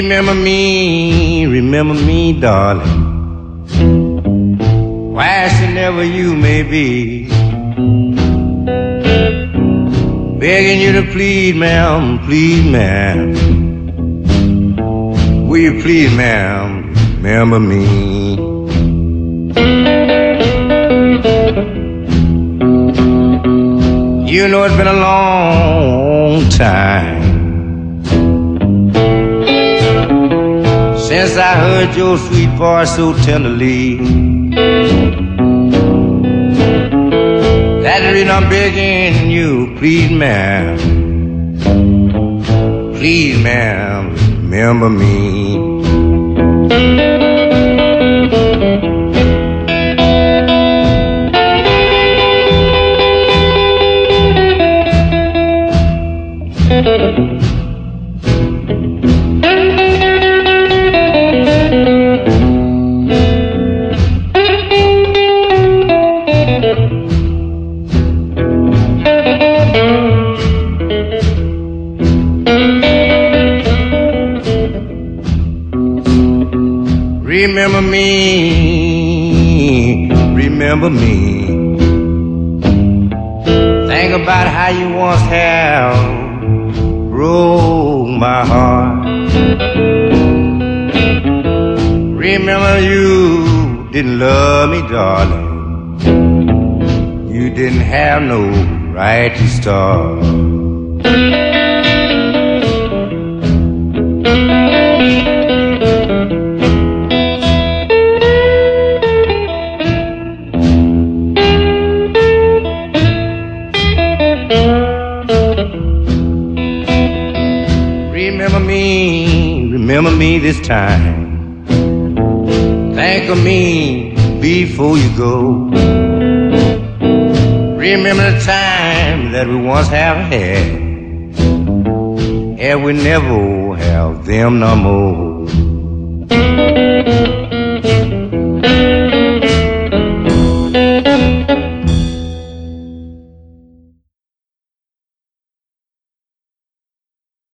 remember me, darling. Wheresoever you may be, begging you to please, ma'am, will you please, ma'am, remember me? You know it's been a long time since I heard your sweet voice so tenderly. That's the reason I'm begging you, please, ma'am, remember me. Remember me. Think about how you once have broke my heart. Remember you didn't love me, darling. You didn't have no right to start. Remember me this time. Think of me before you go. Remember the time that we once have had, and we never have them no more.